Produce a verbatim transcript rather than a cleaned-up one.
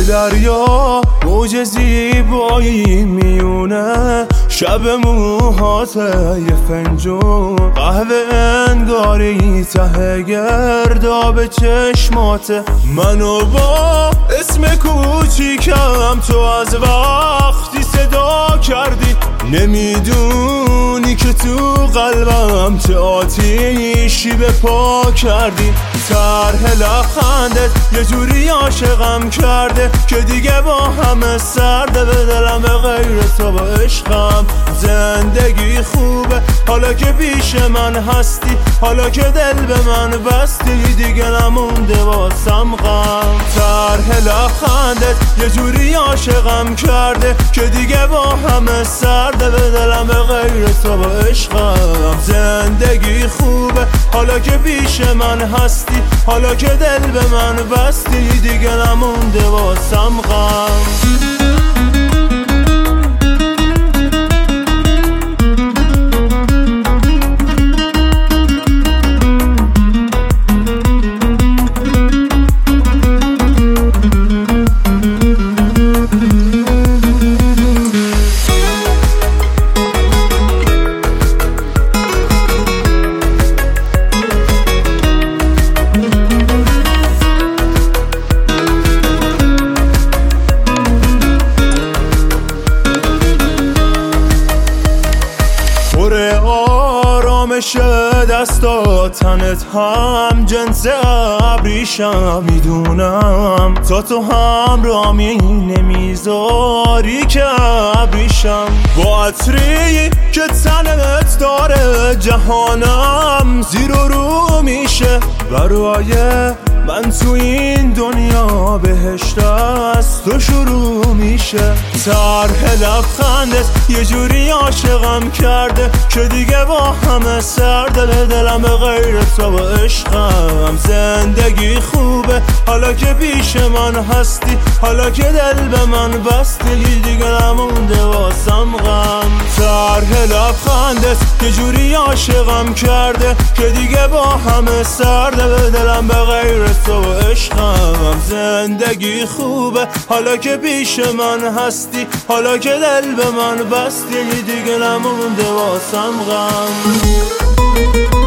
دریا موج زیبایی میونه، شب موهات یه فنجون قهوه انگاری ته گرداب چشماته. منو با اسم کوچیکم تو از وقتی صدا کردی، نمیدونی که تو قلبم چه آتیشی به پا کردی. طرح لبخندت یه جوری عاشقم کرده که دیگه با همه سرده، به دلم به غیر تو با عشقم. زندگی خوبه حالا که پیش من هستی، حالا که دل به من بستی، دیگه نمونده واسم غم. طرح لبخندت یه جوری عاشقم کرده که دیگه با همه سرده، به دلم به غیر تو با عشقم. زندگی خوبه حالا که پیش من هستی، حالا که دل به من بستی، دیگه نمونده واسم غم. آرامش دستا تنت هم جنس ابریشم، میدونم تا تو هم رامی نمیذاری که ابریشم. با عطری که تنت داره جهانم زیر و رو میشه، برای من تو این دنیا بهشت از تو شروع میشه. طرح لبخندت یه جوری عاشقم کرده که دیگه با همه سرده، به دلم به غیر تو با عشقم. زندگی خوبه حالا که پیش من هستی، حالا که دل به من بستی، دیگه نمونده واسم غم. طرح لبخندت یه جوری عاشقم کرده که دیگه با همه سرده، به دلم به غیر تو با عشقم. زندگی خوبه حالا که پیش من هستی، حالا که دل به من بستی، دیگه نمونده واسم غم.